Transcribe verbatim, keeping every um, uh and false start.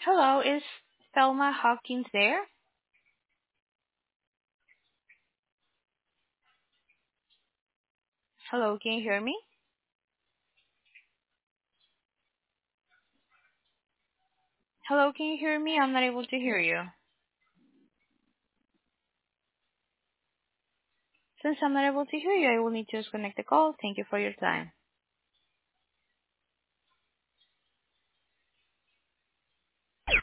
Hello, is Thelma Hawkins there? Hello, can you hear me? Hello, can you hear me? I'm not able to hear you. Since I'm not able to hear you, I will need to disconnect the call. Thank you for your time.